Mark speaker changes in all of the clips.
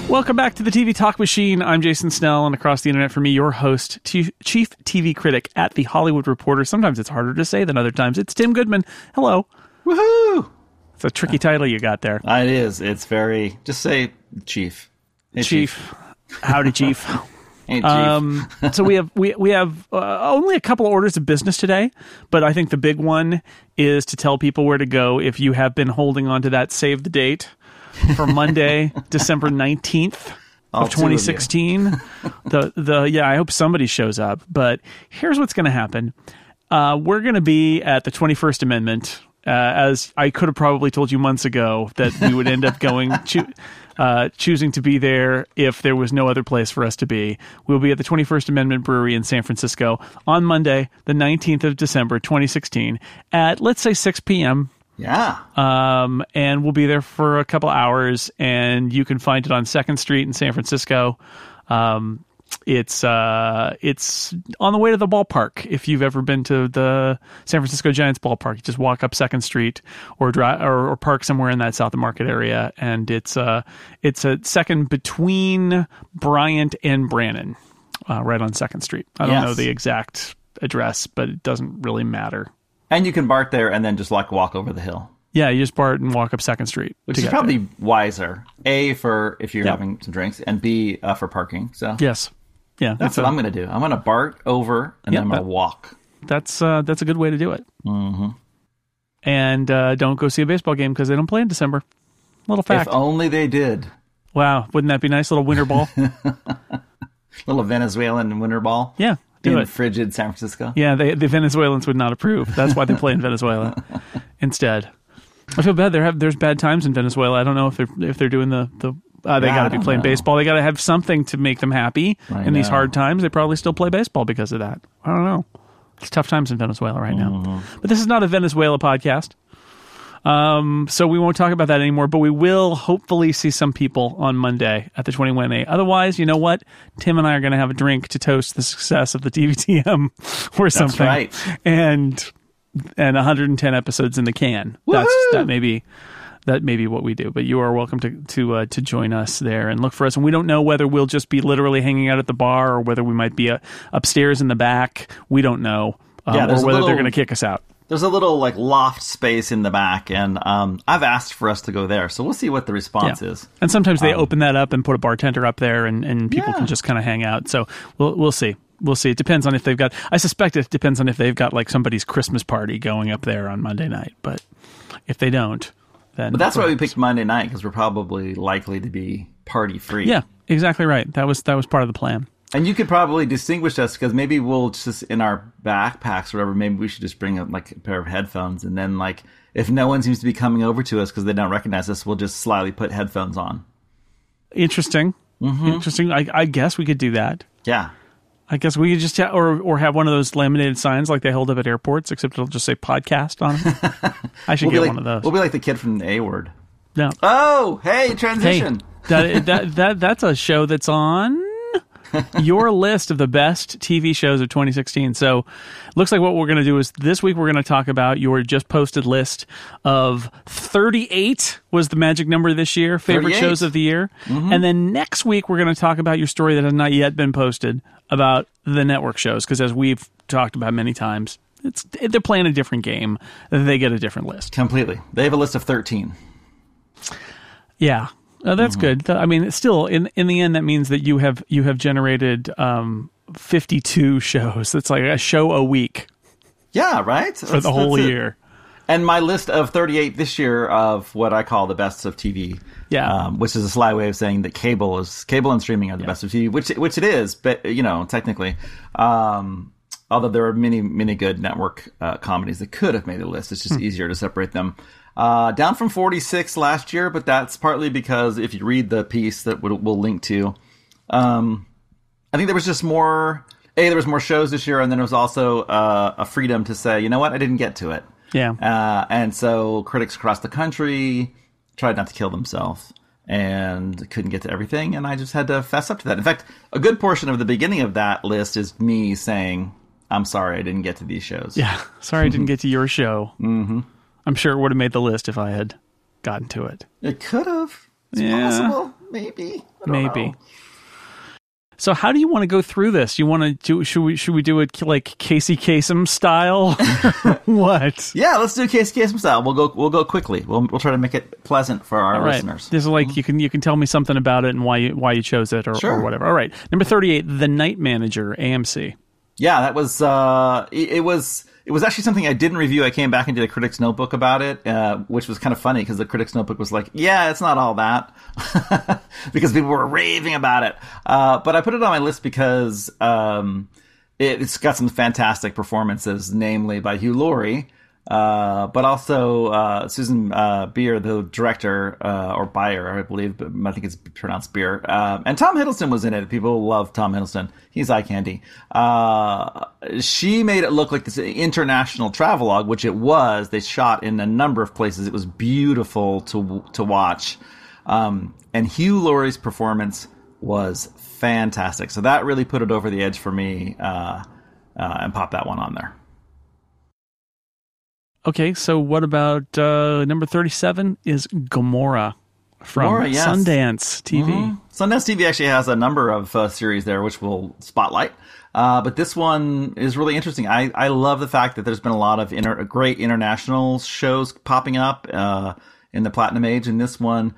Speaker 1: Welcome back to the TV Talk Machine. I'm Jason Snell, and across the internet for me, your host, Chief TV Critic at The Hollywood Reporter. Sometimes it's harder to say than other times. It's Tim Goodman. Hello.
Speaker 2: Woohoo!
Speaker 1: It's a tricky title you got there.
Speaker 2: It is. It's very... Just say Chief. Hey,
Speaker 1: Chief. Howdy, Chief.
Speaker 2: Hey, Chief.
Speaker 1: So we have only a couple of orders of business today, but I think the big one is to tell people where to go if you have been holding on to that save the date for Monday, December 19th of 2016. I hope somebody shows up, but here's what's going to happen. We're going to be at the 21st Amendment, as I could have probably told you months ago that we would end up going choosing to be there if there was no other place for us to be. We'll be at the 21st Amendment Brewery in San Francisco on Monday, the 19th of December, 2016 at, let's say, 6 p.m.
Speaker 2: Yeah.
Speaker 1: And we'll be there for a couple hours, and you can find it on 2nd Street in San Francisco. It's on the way to the ballpark. If you've ever been to the San Francisco Giants ballpark, you just walk up 2nd Street or drive or park somewhere in that South of Market area, and it's a second between Bryant and Brannan, right on 2nd Street. I don't know the exact address, but it doesn't really matter. And
Speaker 2: you can BART there and then just walk over the hill.
Speaker 1: Yeah, you just BART and walk up 2nd Street.
Speaker 2: Which is probably wiser. A, for if you're having some drinks, and B, for parking. So
Speaker 1: yes. Yeah.
Speaker 2: That's what I'm going to do. I'm going to BART over, and then I'm going to walk.
Speaker 1: That's a good way to do it.
Speaker 2: Mm-hmm.
Speaker 1: And don't go see a baseball game because they don't play in December. Little fact.
Speaker 2: If only they did.
Speaker 1: Wow. Wouldn't that be nice? Little winter ball.
Speaker 2: Little Venezuelan winter ball.
Speaker 1: Yeah.
Speaker 2: In frigid San Francisco.
Speaker 1: Yeah, the Venezuelans would not approve. That's why they play in Venezuela instead. I feel bad. There's bad times in Venezuela. I don't know if they're doing they got to be playing baseball. They got to have something to make them happy in these hard times. They probably still play baseball because of that. I don't know. It's tough times in Venezuela right now. But this is not a Venezuela podcast. So we won't talk about that anymore, but we will hopefully see some people on Monday at the 21A. Otherwise, you know what? Tim and I are going to have a drink to toast the success of the TVTM or something.
Speaker 2: That's right.
Speaker 1: And 110 episodes in the can. That may be what we do. But you are welcome to join us there and look for us. And we don't know whether we'll just be literally hanging out at the bar or whether we might be upstairs in the back. We don't know. Or whether they're going to kick us out.
Speaker 2: There's a little loft space in the back, and I've asked for us to go there, so we'll see what the response is.
Speaker 1: And sometimes they open that up and put a bartender up there, and people can just kind of hang out. So we'll see. We'll see. It depends on if they've got. I suspect it depends on if they've got somebody's Christmas party going up there on Monday night. But if they don't, then.
Speaker 2: But that's why we picked Monday night, because we're probably likely to be party free.
Speaker 1: Yeah, exactly right. That was part of the plan.
Speaker 2: And you could probably distinguish us because maybe we'll just, in our backpacks or whatever, maybe we should just bring up a pair of headphones. And then if no one seems to be coming over to us because they don't recognize us, we'll just slyly put headphones on.
Speaker 1: Interesting. Mm-hmm. Interesting. I guess we could do that.
Speaker 2: Yeah.
Speaker 1: I guess we could just or have one of those laminated signs like they hold up at airports, except it'll just say podcast on it. I should get one of those.
Speaker 2: We'll be like the kid from the A Word.
Speaker 1: No.
Speaker 2: Oh, hey, transition.
Speaker 1: Hey, that's a show that's on your list of the best TV shows of 2016. So looks like what we're going to do is this week we're going to talk about your just posted list of 38 was the magic number this year, favorite
Speaker 2: 38.
Speaker 1: shows of the year. Mm-hmm. And then next week we're going to talk about your story that has not yet been posted about the network shows. Because as we've talked about many times, they're playing a different game. They get a different list.
Speaker 2: Completely. They have a list of 13.
Speaker 1: Yeah. That's good. I mean, still, in the end, that means that you have generated 52 shows. That's like a show a week.
Speaker 2: Yeah, right?
Speaker 1: For the whole year.
Speaker 2: And my list of 38 this year of what I call the best of TV.
Speaker 1: Yeah.
Speaker 2: Which is a sly way of saying that cable and streaming are the best of TV, which it is, but technically. Although there are many, many good network comedies that could have made the list. It's just easier to separate them. Down from 46 last year, but that's partly because if you read the piece that we'll link to, I think there was just more. There was more shows this year, and then there was also a freedom to say, you know what, I didn't get to it.
Speaker 1: Yeah.
Speaker 2: And so critics across the country tried not to kill themselves and couldn't get to everything, and I just had to fess up to that. In fact, a good portion of the beginning of that list is me saying, I'm sorry I didn't get to these shows.
Speaker 1: Yeah, sorry I didn't get to your show.
Speaker 2: Mm-hmm.
Speaker 1: I'm sure it would have made the list if I had gotten to it.
Speaker 2: It could have. It's possible. maybe. I don't know.
Speaker 1: So how do you want to go through this? You want to do? Should we do it like Casey Kasem style? What?
Speaker 2: Yeah, let's do Casey Kasem style. We'll go quickly. We'll try to make it pleasant for our listeners.
Speaker 1: This is like you can tell me something about it and why you chose it or whatever. All right, number 38, The Night Manager, AMC.
Speaker 2: Yeah, that was it was actually something I didn't review. I came back and did a Critic's Notebook about it, which was kind of funny because the Critic's Notebook was like, yeah, it's not all that, because people were raving about it. But I put it on my list because it's got some fantastic performances, namely by Hugh Laurie, but also Susan Bier, the director, or Beyer, I believe, but I think it's pronounced Beer. And Tom Hiddleston was in it. People love Tom Hiddleston. He's eye candy. She made it look like this international travelogue, which it was. They shot in a number of places. It was beautiful to watch. And Hugh Laurie's performance was fantastic. So that really put it over the edge for me, and popped that one on there.
Speaker 1: Okay, so what about number 37 is Gomorrah from Sundance TV.
Speaker 2: Mm-hmm. Sundance TV actually has a number of series there, which we'll spotlight. But this one is really interesting. I love the fact that there's been a lot of great international shows popping up in the Platinum Age. And this one,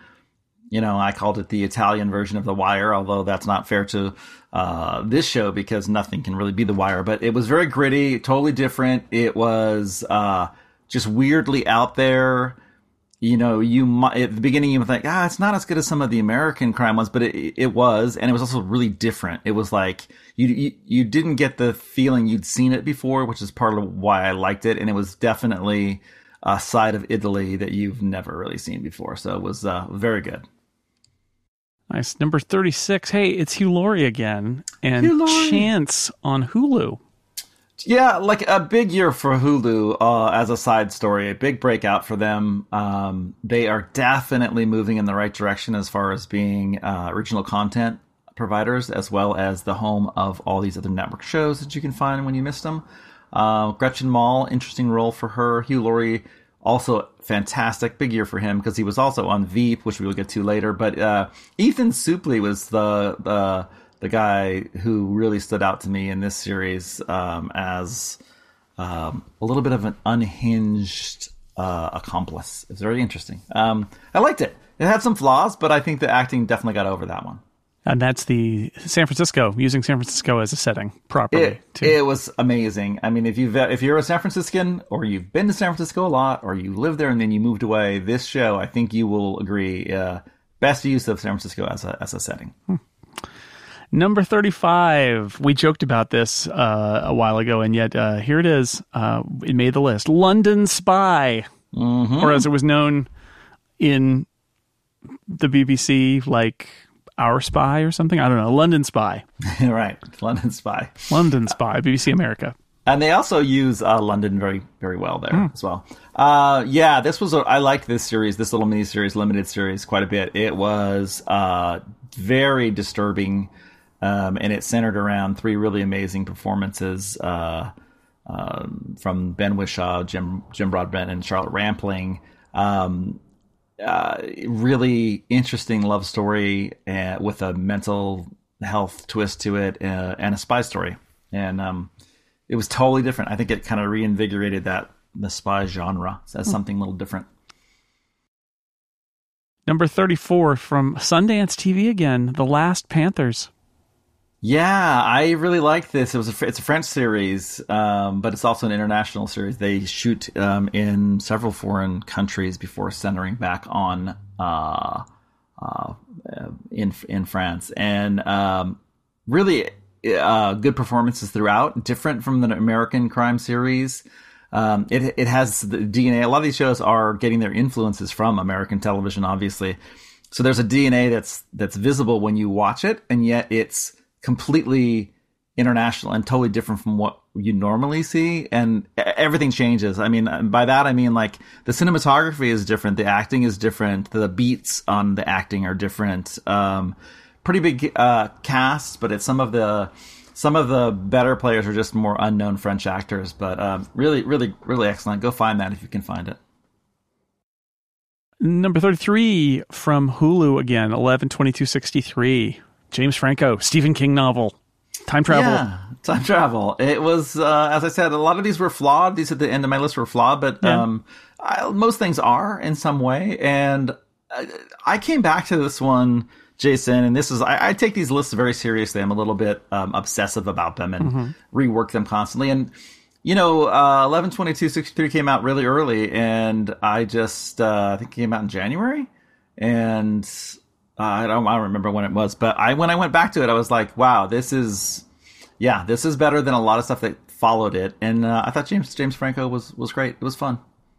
Speaker 2: I called it the Italian version of The Wire, although that's not fair to this show because nothing can really be The Wire. But it was very gritty, totally different. It was just weirdly out there. At the beginning you would think, it's not as good as some of the American crime ones, but it was, and it was also really different. It was like you didn't get the feeling you'd seen it before, which is part of why I liked it, and it was definitely a side of Italy that you've never really seen before. So it was very good.
Speaker 1: Nice. Number 36. Hey, it's Hugh Laurie again, and Chance on Hulu.
Speaker 2: Yeah, like a big year for Hulu as a side story, a big breakout for them. They are definitely moving in the right direction as far as being original content providers, as well as the home of all these other network shows that you can find when you missed them. Gretchen Mol, interesting role for her. Hugh Laurie, also fantastic. Big year for him because he was also on Veep, which we will get to later. But Ethan Suplee was the guy who really stood out to me in this series as a little bit of an unhinged accomplice. It's very interesting. I liked it. It had some flaws, but I think the acting definitely got over that one.
Speaker 1: And that's the using San Francisco as a setting properly.
Speaker 2: It was amazing. I mean, if you're a San Franciscan, or you've been to San Francisco a lot, or you lived there and then you moved away, this show, I think you will agree, best use of San Francisco as a setting.
Speaker 1: Number 35. We joked about this a while ago, and yet here it is. It made the list. London Spy, or as it was known in the BBC, like Our Spy or something. I don't know. London Spy.
Speaker 2: Right. London Spy.
Speaker 1: London Spy. BBC America.
Speaker 2: And they also use London very, very well there as well. This was I liked this series, this little mini series, limited series, quite a bit. It was very disturbing. And it centered around three really amazing performances from Ben Whishaw, Jim Broadbent, and Charlotte Rampling. Really interesting love story with a mental health twist to it, and a spy story. And it was totally different. I think it kind of reinvigorated the spy genre as something a little different.
Speaker 1: Number 34 from Sundance TV again, The Last Panthers.
Speaker 2: Yeah, I really like this. It's a French series, but it's also an international series. They shoot in several foreign countries before centering back on in France, and really good performances throughout. Different from the American crime series. It has the DNA. A lot of these shows are getting their influences from American television, obviously. So there's a DNA that's visible when you watch it, and yet it's completely international and totally different from what you normally see, and everything changes. I mean, by that I mean like the cinematography is different, the acting is different, the beats on the acting are different. Pretty big cast, but it's some of the better players are just more unknown French actors. But really, really, really excellent. Go find that if you can find it.
Speaker 1: Number 33 from Hulu again, 11/22/63. James Franco, Stephen King novel. Time travel.
Speaker 2: Yeah, time travel. It was, as I said, a lot of these were flawed. These at the end of my list were flawed, but most things are in some way. And I came back to this one, Jason, and this is, I take these lists very seriously. I'm a little bit obsessive about them and rework them constantly. And, 11/22/63 came out really early, and I just, I think it came out in January. And I don't remember when it was, but when I went back to it, I was like, wow, this is better than a lot of stuff that followed it. And I thought James Franco was great. It was fun.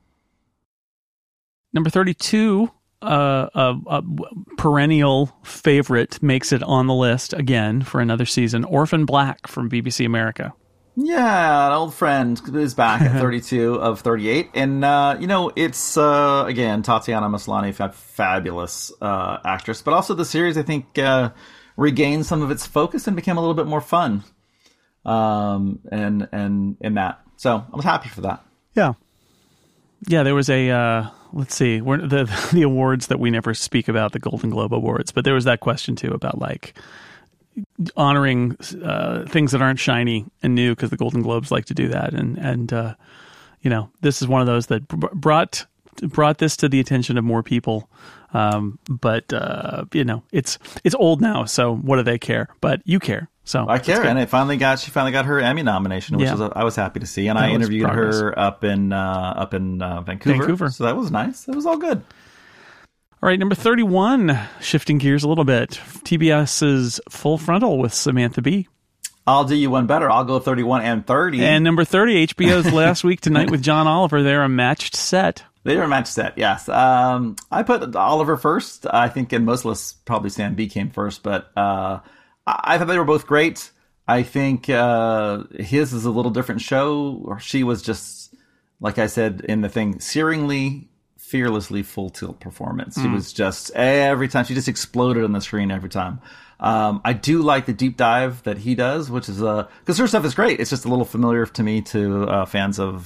Speaker 1: Number 32, a perennial favorite, makes it on the list again for another season. Orphan Black from BBC America.
Speaker 2: Yeah, an old friend is back at 32 of 38. And, it's, again, Tatiana Maslany, fabulous actress. But also the series, I think, regained some of its focus and became a little bit more fun and in that. So I was happy for that.
Speaker 1: Yeah. Yeah, there was a, let's see, the awards that we never speak about, the Golden Globe Awards. But there was that question, too, about, like, honoring things that aren't shiny and new, because the Golden Globes like to do that, and this is one of those that brought this to the attention of more people. But it's old now, so what do they care? But you care, so
Speaker 2: I care, and she finally got her Emmy nomination, which I was happy to see, and I interviewed her up in Vancouver, so that was nice. It was all good.
Speaker 1: All right, number 31, shifting gears a little bit, TBS's Full Frontal with Samantha Bee.
Speaker 2: I'll do you one better. I'll go 31 and 30.
Speaker 1: And number 30, HBO's Last Week Tonight with John Oliver. They're a matched set.
Speaker 2: They are a matched set, yes. I put Oliver first. I think in most lists, probably Sam Bee came first, but I thought they were both great. I think his is a little different show, or she was just, like I said in the thing, fearlessly full tilt performance. She was just, every time, she just exploded on the screen every time. I do like the deep dive that he does, which is because her stuff is great. It's just a little familiar to me, to fans of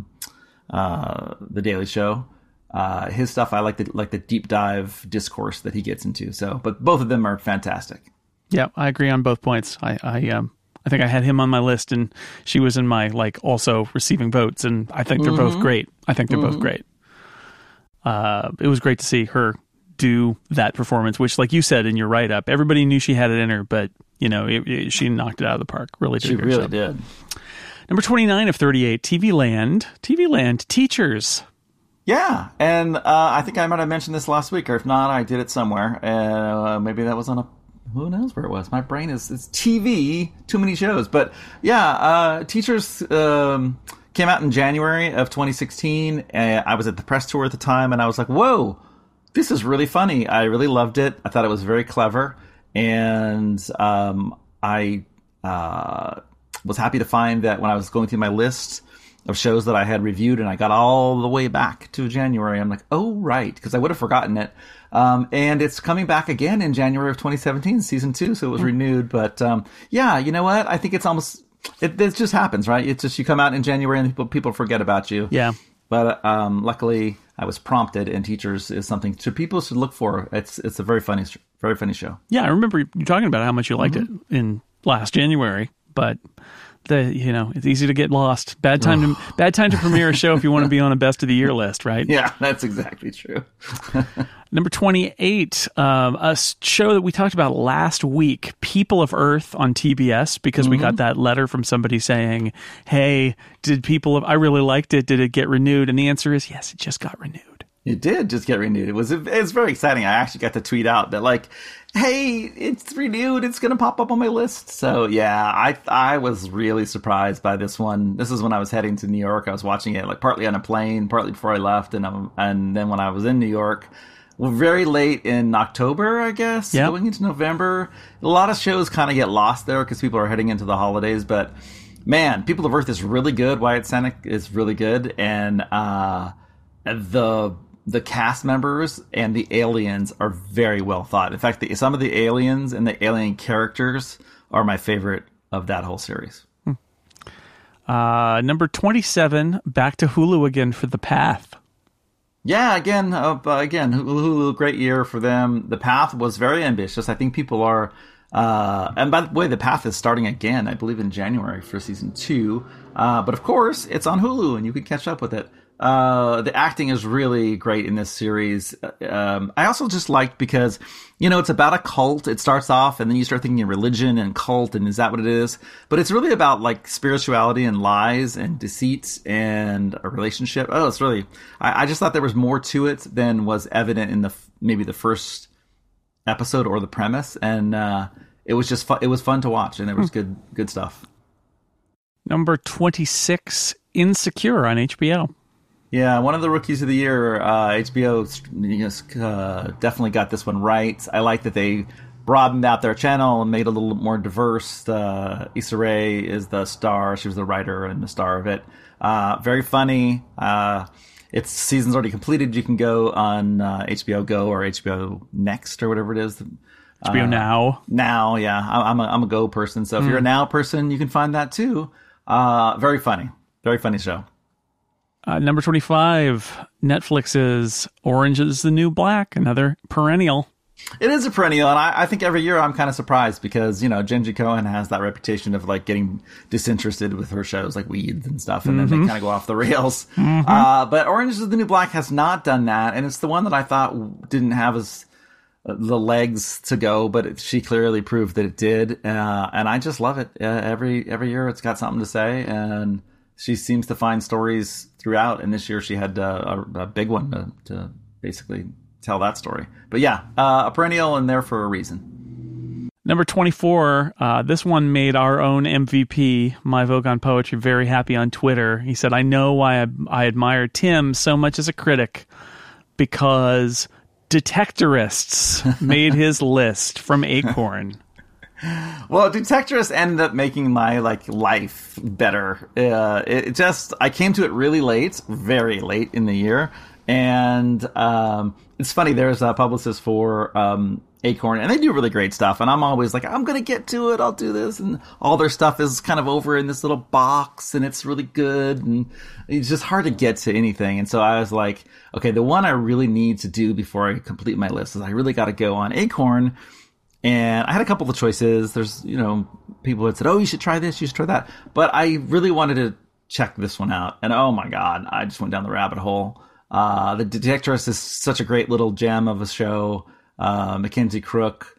Speaker 2: The Daily Show. His stuff, I like the deep dive discourse that he gets into. So, but both of them are fantastic. Yeah,
Speaker 1: I agree on both points. I think I had him on my list, and she was in my, also receiving votes, and I think they're both great. Both great. It was great to see her do that performance, which, like you said in your write-up, everybody knew she had it in her, but, she knocked it out of the park. Really did.
Speaker 2: She really did.
Speaker 1: Number 29 of 38, TV Land, Teachers.
Speaker 2: Yeah, and I think I might have mentioned this last week, or if not, I did it somewhere. Maybe that was on who knows where it was. My brain it's TV, too many shows. But yeah, Teachers came out in January of 2016. I was at the press tour at the time, and I was like, whoa, this is really funny. I really loved it. I thought it was very clever. And I was happy to find that when I was going through my list of shows that I had reviewed, and I got all the way back to January, I'm like, oh, right, because I would have forgotten it. And it's coming back again in January of 2017, season 2, so it was renewed. But yeah, you know what? I think it's almost... It just happens, right? It's just you come out in January and people forget about you.
Speaker 1: Yeah.
Speaker 2: But luckily, I was prompted, and Teachers is something people should look for. It's a very funny show.
Speaker 1: Yeah, I remember you talking about how much you liked it in last January, but it's easy to get lost. Bad time to premiere a show if you want to be on a best of the year list, right?
Speaker 2: Yeah, that's exactly true.
Speaker 1: Number 28, a show that we talked about last week, People of Earth on TBS, because we got that letter from somebody saying, hey, I really liked it. Did it get renewed? And the answer is yes, it just got renewed.
Speaker 2: It did just get renewed. It's very exciting. I actually got to tweet out that, hey, it's renewed. It's going to pop up on my list. So yeah, I was really surprised by this one. This is when I was heading to New York. I was watching it partly on a plane, partly before I left, and then when I was in New York. Well, very late in October, I guess, going into November. A lot of shows kind of get lost there because people are heading into the holidays. But, man, People of Earth is really good. Wyatt Cenac is really good. And the cast members and the aliens are very well thought. In fact, some of the aliens and the alien characters are my favorite of that whole series.
Speaker 1: Number 27, back to Hulu again for The Path.
Speaker 2: Yeah, again, Hulu, great year for them. The Path was very ambitious. I think people are, and by the way, The Path is starting again, I believe in January for season 2. But of course, it's on Hulu and you can catch up with it. The acting is really great in this series. I also just liked because, it's about a cult. It starts off and then you start thinking religion and cult and is that what it is? But it's really about like spirituality and lies and deceit and a relationship. Oh, it's really, I just thought there was more to it than was evident in maybe the first episode or the premise. And, it was just fun. It was fun to watch and there was good stuff.
Speaker 1: Number 26, Insecure on HBO.
Speaker 2: Yeah, one of the rookies of the year. HBO definitely got this one right. I like that they broadened out their channel and made it a little more diverse. Issa Rae is the star. She was the writer and the star of it. Very funny. Its season's already completed. You can go on HBO Go or HBO Next or whatever it is.
Speaker 1: HBO Now.
Speaker 2: Now, yeah. I'm a Go person. So if you're a Now person, you can find that too. Very funny. Very funny show.
Speaker 1: Number 25, Netflix's Orange is the New Black, another perennial.
Speaker 2: It is a perennial, and I think every year I'm kind of surprised because, Jenji Kohan has that reputation of like getting disinterested with her shows like Weeds and stuff, and then they kind of go off the rails. But Orange is the New Black has not done that, and it's the one that I thought didn't have the legs to go, but she clearly proved that it did, and I just love it. Every year it's got something to say, and she seems to find stories throughout, and this year she had a big one to basically tell that story. But yeah, a perennial and there for a reason.
Speaker 1: Number 24, this one made our own MVP, My Vogue on Poetry, very happy on Twitter. He said, I know why I admire Tim so much as a critic, because Detectorists made his list from Acorn.
Speaker 2: Well, Detectorists ended up making my life better. I came to it really late, very late in the year, and it's funny. There's a publicist for Acorn, and they do really great stuff. And I'm always like, I'm gonna get to it. I'll do this, and all their stuff is kind of over in this little box, and it's really good, and it's just hard to get to anything. And so I was like, okay, the one I really need to do before I complete my list is I really got to go on Acorn. And I had a couple of choices. There's, people that said, oh, you should try this, you should try that. But I really wanted to check this one out. And oh my God, I just went down the rabbit hole. The Detectorist is such a great little gem of a show. Mackenzie Crook.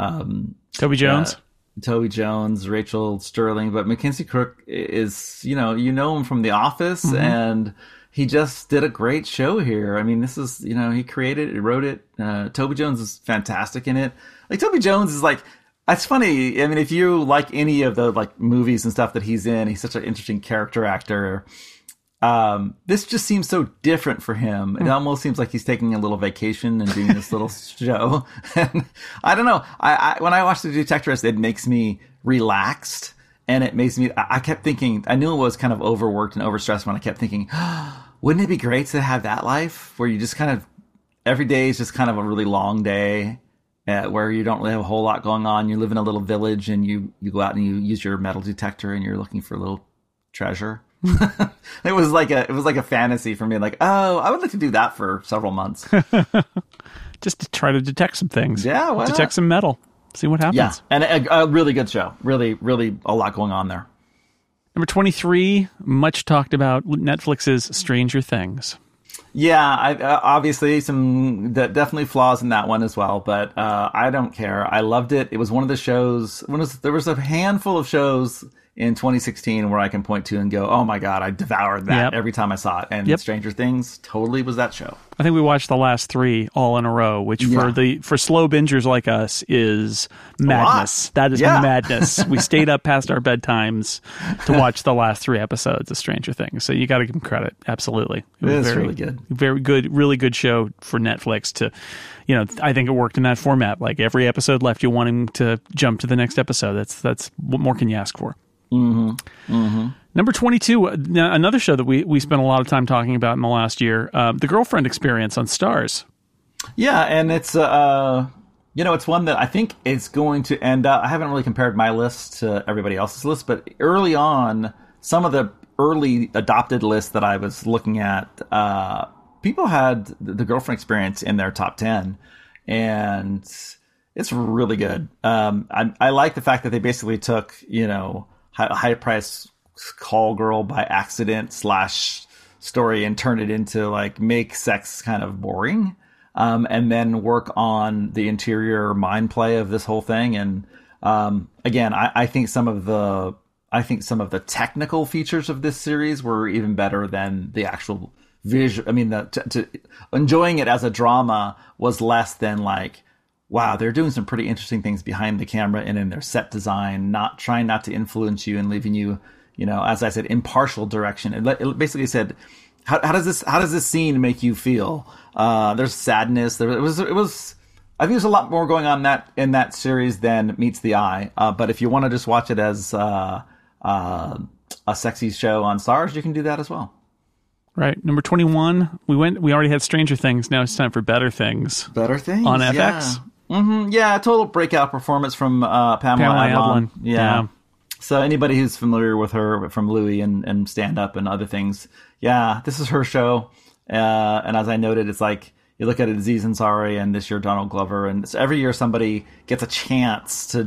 Speaker 1: Toby Jones.
Speaker 2: Toby Jones, Rachel Sterling. But Mackenzie Crook is, you know him from The Office, and he just did a great show here. I mean, this is, he created it, he wrote it. Toby Jones is fantastic in it. Toby Jones is it's funny. I mean, if you like any of the movies and stuff that he's in, he's such an interesting character actor. This just seems so different for him. It almost seems like he's taking a little vacation and doing this little show. And I don't know. I when I watch The Detectorist, it makes me relaxed. And it makes me, I kept thinking, I knew it was kind of overworked and overstressed when I kept thinking, wouldn't it be great to have that life where you just kind of, every day is just kind of a really long day where you don't really have a whole lot going on. You live in a little village and you go out and you use your metal detector and you're looking for a little treasure. It was like a fantasy for me. Oh, I would like to do that for several months.
Speaker 1: Just to try to detect some things.
Speaker 2: Yeah, why
Speaker 1: detect
Speaker 2: not?
Speaker 1: Some metal. See what happens.
Speaker 2: Yeah, and a really good show. Really, really a lot going on there.
Speaker 1: Number 23, much talked about Netflix's Stranger Things.
Speaker 2: Yeah, obviously some definitely flaws in that one as well, but I don't care. I loved it. It was one of the shows. There was a handful of shows in 2016 where I can point to and go, oh my God, I devoured that every time I saw it. And Stranger Things totally was that show.
Speaker 1: I think we watched the last 3 all in a row, which for slow bingers like us is madness. That is madness. We stayed up past our bedtimes to watch the last 3 episodes of Stranger Things. So you got to give them credit. Absolutely.
Speaker 2: It was really good.
Speaker 1: Very good, really good show for Netflix to, I think it worked in that format. Every episode left you wanting to jump to the next episode. That's what more can you ask for?
Speaker 2: Mm-hmm. Mm-hmm.
Speaker 1: Number 22, another show that we spent a lot of time talking about in the last year, The Girlfriend Experience on Starz.
Speaker 2: Yeah, and it's it's one that I think is going to end up. I haven't really compared my list to everybody else's list, but early on, some of the early adopted lists that I was looking at, people had the Girlfriend Experience in their top 10, and it's really good. I like the fact that they basically took, high price call girl by accident / story and turned it into like make sex kind of boring, and then work on the interior mind play of this whole thing. And again, I think some of the technical features of this series were even better than the actual visual. I mean, enjoying it as a drama was less than like, wow, they're doing some pretty interesting things behind the camera and in their set design, not trying not to influence you and leaving you, as I said, impartial direction. It basically said, how does this scene make you feel? There's sadness. It was. I think there's a lot more going on in that series than meets the eye. But if you want to just watch it as a sexy show on Starz, you can do that as well.
Speaker 1: Right. Number 21, we already had Stranger Things. Now it's time for Better Things.
Speaker 2: Better Things?
Speaker 1: On FX.
Speaker 2: Yeah. Mm-hmm. Yeah, a total breakout performance from Pamela Adlon. Yeah. So anybody who's familiar with her from Louie and stand-up and other things, yeah, this is her show. And as I noted, it's like, you look at it, Aziz Ansari, and this year Donald Glover, and so every year somebody gets a chance to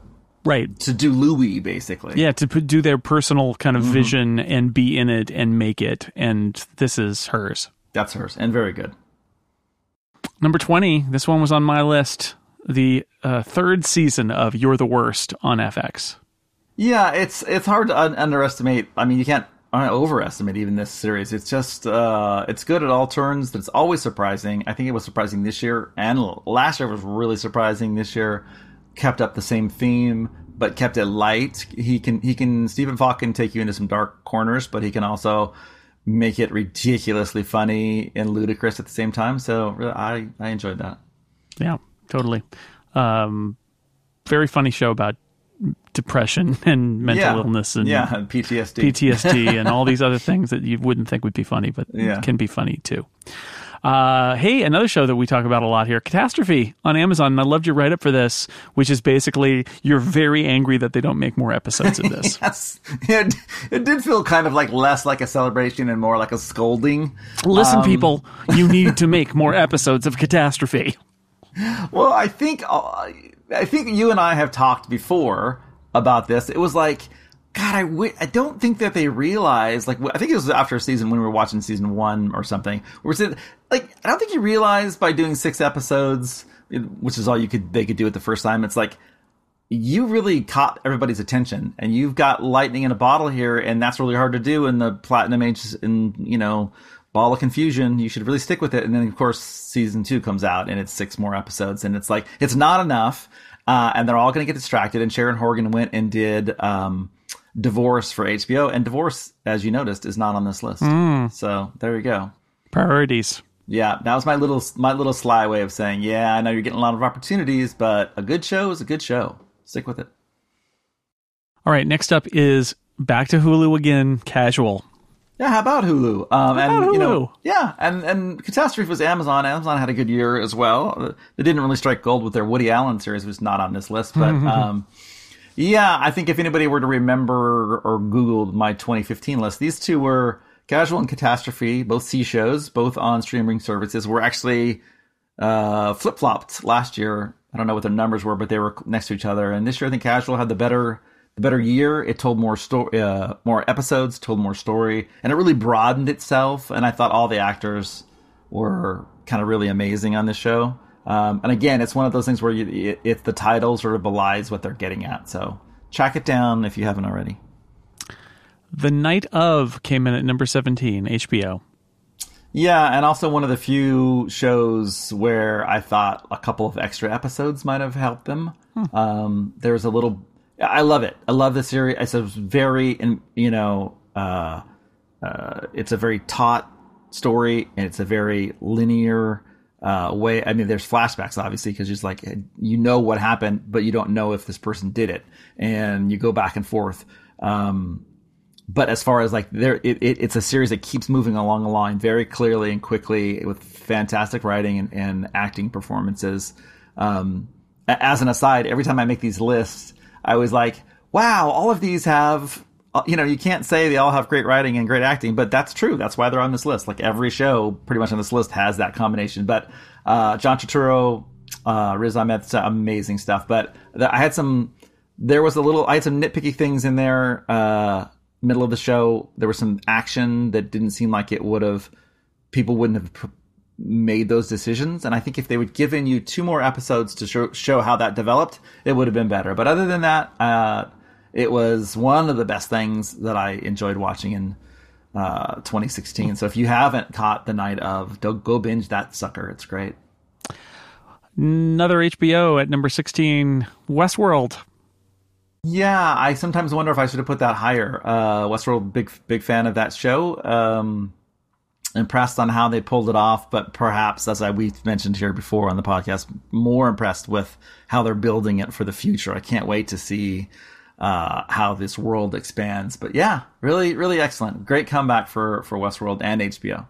Speaker 2: do Louie, basically.
Speaker 1: Yeah, to do their personal kind of vision and be in it and make it, and this is hers.
Speaker 2: That's hers, and very good.
Speaker 1: Number 20, this one was on my list, the third season of You're the Worst on FX.
Speaker 2: Yeah, it's hard to underestimate. I mean, you can't overestimate even this series. It's just it's good at all turns. It's always surprising. I think it was surprising this year, and last year was really surprising. This year kept up the same theme, but kept it light. Stephen Falk can take you into some dark corners, but he can also make it ridiculously funny and ludicrous at the same time. So I enjoyed that.
Speaker 1: Yeah, totally. Very funny show about depression and mental illness and PTSD and all these other things that you wouldn't think would be funny, but can be funny too. Hey, another show that we talk about a lot here, Catastrophe on Amazon. And I loved your write-up for this, which is basically you're very angry that they don't make more episodes of this.
Speaker 2: Yes. It did feel kind of like less like a celebration and more like a scolding.
Speaker 1: Listen, people, you need to make more episodes of Catastrophe.
Speaker 2: Well, I think you and I have talked before about this. It was like, God, I don't think that they realized, like, I think it was after season when we were watching season 1 or something, where it said, like, I don't think you realized by doing 6 episodes, which is all they could do at the first time. It's like, you really caught everybody's attention, and you've got lightning in a bottle here, and that's really hard to do in the Platinum Age, ball of confusion. You should really stick with it. And then, of course, season 2 comes out, and it's 6 more episodes, and it's like, it's not enough, and they're all going to get distracted. And Sharon Horgan went and did Divorce for HBO, and Divorce, as you noticed, is not on this list. So there you go.
Speaker 1: Priorities.
Speaker 2: Yeah, that was my little sly way of saying, yeah, I know you're getting a lot of opportunities, but a good show is a good show. Stick with it.
Speaker 1: All right, next up is back to Hulu again, Casual.
Speaker 2: Yeah, how about Hulu?
Speaker 1: Hulu?
Speaker 2: And Catastrophe was Amazon. Amazon had a good year as well. They didn't really strike gold with their Woody Allen series, which is not on this list, but yeah, I think if anybody were to remember or Googled my 2015 list, these two were Casual and Catastrophe, both C shows, both on streaming services, were actually flip-flopped last year. I don't know what their numbers were, but they were next to each other. And this year, I think Casual had the better year. It told more episodes, told more story, and it really broadened itself. And I thought all the actors were kind of really amazing on this show. And again, it's one of those things where if the title sort of belies what they're getting at. So track it down if you haven't already.
Speaker 1: The Night Of came in at number 17, HBO.
Speaker 2: Yeah, and also one of the few shows where I thought a couple of extra episodes might have helped them. There's a little... I love it. I love the series. It's a very, it's a very taut story, and it's a very linear way. I mean, there's flashbacks, obviously, because it's like, you know what happened, but you don't know if this person did it. And you go back and forth. But as far as like it's a series that keeps moving along the line very clearly and quickly with fantastic writing and acting performances. As an aside, every time I make these lists, I was like, wow, all of these have you can't say they all have great writing and great acting, but that's true. That's why they're on this list. Like every show pretty much on this list has that combination. But John Turturro, Riz Ahmed, amazing stuff. But I had some nitpicky things in there. Middle of the show, there was some action that didn't seem like people wouldn't have made those decisions. And I think if they would given you 2 more episodes to show how that developed, it would have been better. But other than that, it was one of the best things that I enjoyed watching in 2016. So if you haven't caught The Night Of, go binge that sucker. It's great.
Speaker 1: Another HBO at number 16, Westworld.
Speaker 2: Yeah, I sometimes wonder if I should have put that higher. Westworld, big fan of that show. Impressed on how they pulled it off, but perhaps, as we've mentioned here before on the podcast, more impressed with how they're building it for the future. I can't wait to see how this world expands. But yeah, really, really excellent. Great comeback for Westworld and HBO.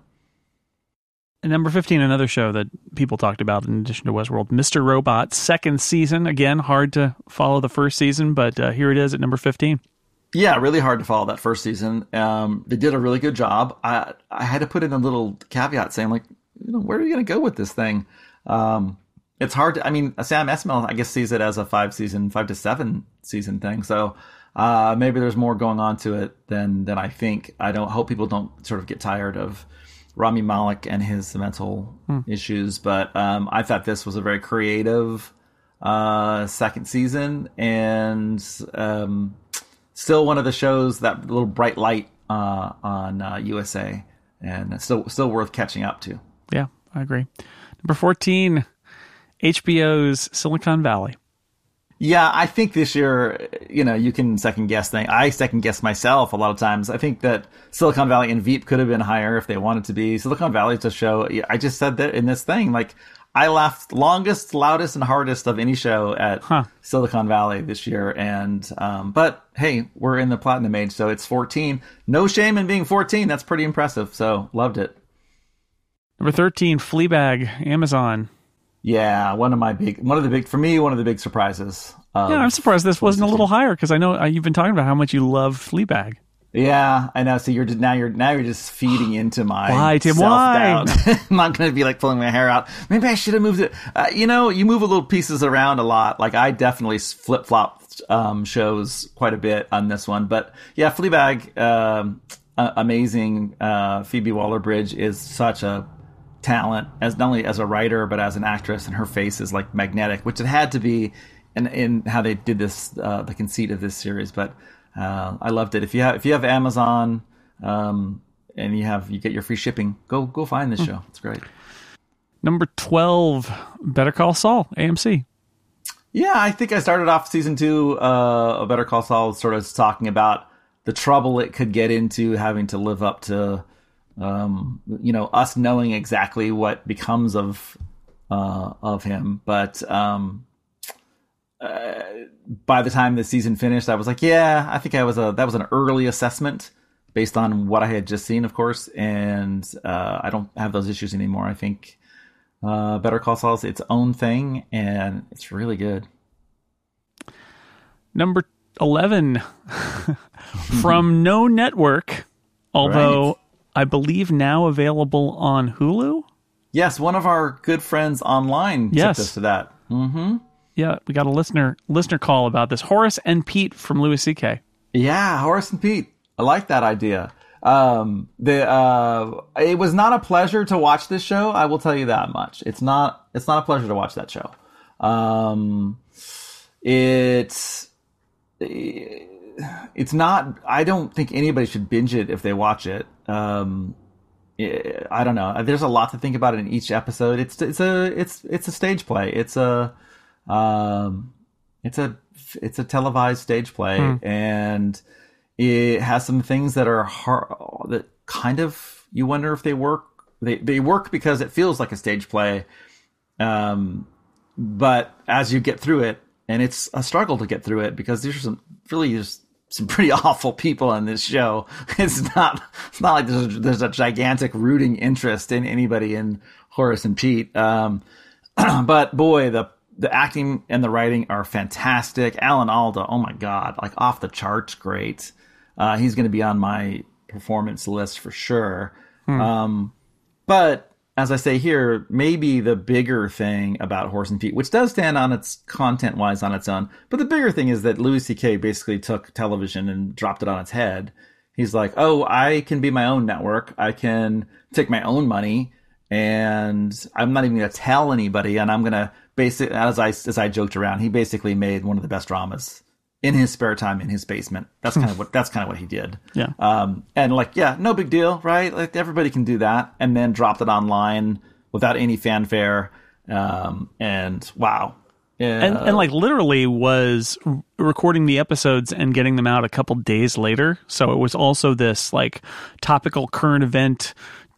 Speaker 1: And number 15, another show that people talked about in addition to Westworld, Mr. Robot, 2nd season. Again, hard to follow the first season, but here it is at number 15.
Speaker 2: Yeah, really hard to follow that first season. They did a really good job. I had to put in a little caveat saying, like, where are you going to go with this thing? It's hard to, Sam Esmail, I guess, sees it as a 5 to 7 season thing. So maybe there's more going on to it than I think. Hope people don't sort of get tired of Rami Malek and his mental issues. But I thought this was a very creative 2nd season, and still one of the shows, that little bright light on USA, and it's still worth catching up to.
Speaker 1: Yeah, I agree. Number 14, HBO's Silicon Valley.
Speaker 2: Yeah, I think this year, you can second guess things. I second guess myself a lot of times. I think that Silicon Valley and Veep could have been higher if they wanted to be. Silicon Valley is a show. I just said that in this thing, like, I laughed longest, loudest, and hardest of any show at Silicon Valley this year. And but hey, we're in the Platinum Age, so it's 14. No shame in being 14. That's pretty impressive. So loved it.
Speaker 1: Number 13, Fleabag, Amazon.
Speaker 2: Yeah, one of the big surprises.
Speaker 1: Yeah, I'm surprised this wasn't a little higher, because I know you've been talking about how much you love Fleabag.
Speaker 2: Yeah, I know. So you're just feeding into my
Speaker 1: why, Tim?
Speaker 2: self-doubt. I'm not going to be like pulling my hair out. Maybe I should have moved it. You move a little pieces around a lot. Like, I definitely flip-flopped shows quite a bit on this one. But yeah, Fleabag, amazing. Phoebe Waller-Bridge is such a talent, as not only as a writer but as an actress, and her face is like magnetic, which it had to be in how they did this, the conceit of this series. But I loved it. If you have Amazon, and you get your free shipping, go find this show. It's great.
Speaker 1: Number 12, Better Call Saul, AMC.
Speaker 2: Yeah, I think I started off season 2 of Better Call Saul sort of talking about the trouble it could get into having to live up to us knowing exactly what becomes of him. But by the time the season finished, I was like, yeah, I think that was an early assessment based on what I had just seen, of course. And I don't have those issues anymore. I think Better Call Saul is its own thing, and it's really good.
Speaker 1: Number 11, from No Network, although
Speaker 2: right.
Speaker 1: I believe now available on Hulu.
Speaker 2: Yes, one of our good friends online took us to that. Mm-hmm.
Speaker 1: Yeah, we got a listener call about this. Horace and Pete from Louis C.K.
Speaker 2: Yeah, Horace and Pete. I like that idea. It was not a pleasure to watch this show. I will tell you that much. It's not a pleasure to watch that show. It's not. I don't think anybody should binge it if they watch it. I don't know. There's a lot to think about in each episode. It's a stage play. It's a televised stage play, and it has some things that are hard, that kind of you wonder if they work. They work because it feels like a stage play, but as you get through it, and it's a struggle to get through it because there's some pretty awful people on this show. It's not like there's a gigantic rooting interest in anybody in Horace and Pete. But boy, the acting and the writing are fantastic. Alan Alda, oh my God, like off the charts great. He's going to be on my performance list for sure. But as I say here, maybe the bigger thing about Horse and Pete, which does stand on its content-wise on its own, but the bigger thing is that Louis C.K. basically took television and dropped it on its head. He's like, oh, I can be my own network. I can take my own money, and I'm not even going to tell anybody. And I'm going to basically, as I joked around, he basically made one of the best dramas in his spare time in his basement. That's kind of what he did.
Speaker 1: Yeah.
Speaker 2: And like, yeah, no big deal, right? Like everybody can do that. And then dropped it online without any fanfare. And wow.
Speaker 1: And like literally was recording the episodes and getting them out a couple days later. So it was also this like topical current event,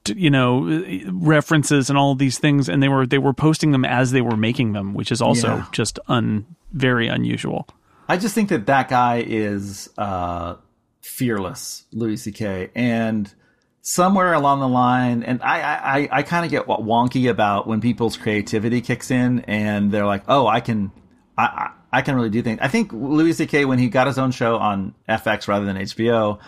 Speaker 1: references and all of these things. And they were posting them as they were making them, which is also just very unusual.
Speaker 2: I just think that guy is fearless, Louis C.K. And somewhere along the line, and I kind of get wonky about when people's creativity kicks in and they're like, oh, I can really do things. I think Louis C.K., when he got his own show on FX rather than HBO,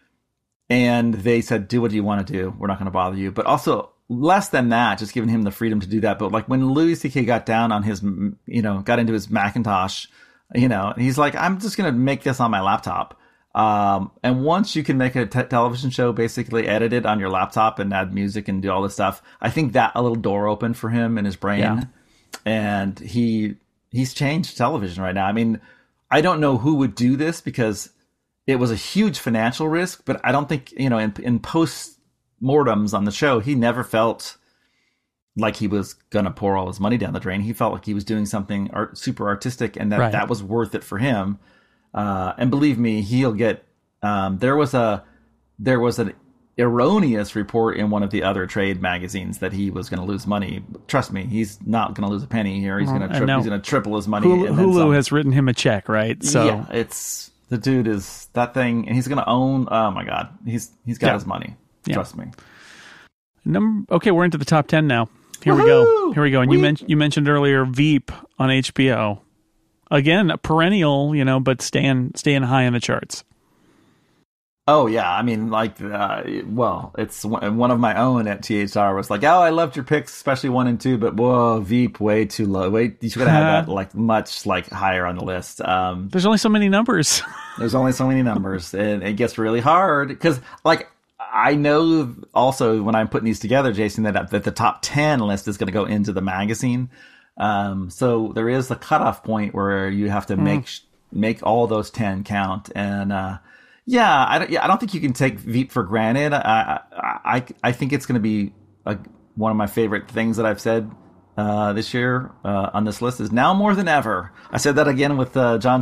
Speaker 2: and they said, do what you want to do. We're not going to bother you. But also less than that, just giving him the freedom to do that. But like when Louis C.K. got down on his, got into his Macintosh, he's like, I'm just going to make this on my laptop. And once you can make a television show basically edited on your laptop and add music and do all this stuff, I think that a little door opened for him in his brain. Yeah. And he's changed television right now. I mean, I don't know who would do this because it was a huge financial risk, but I don't think, in post-mortems on the show, he never felt like he was going to pour all his money down the drain. He felt like he was doing something super artistic and that was worth it for him. And believe me, he'll get, there was an erroneous report in one of the other trade magazines that he was going to lose money. Trust me, he's not going to lose a penny here. He's going to triple his money.
Speaker 1: Hulu has written him a check, right? So
Speaker 2: yeah, the dude is that thing, and he's going to own, oh my God, he's got his money. Yeah. Trust me.
Speaker 1: Okay, we're into the top 10 now. Here we go. And you mentioned earlier Veep on HBO. Again, a perennial, but staying high in the charts.
Speaker 2: Oh yeah, I mean, like, it's one of my own at THR was like, oh, I loved your picks, especially 1 and 2, but whoa, Veep way too low. Wait, you should have had that like much like higher on the list.
Speaker 1: There's only so many numbers.
Speaker 2: And it gets really hard because like. I know also when I'm putting these together, Jason, that the top 10 list is going to go into the magazine. So there is a cutoff point where you have to make all those 10 count. And I don't think you can take Veep for granted. I think it's going to be one of my favorite things that I've said this year on this list is now more than ever. I said that again with John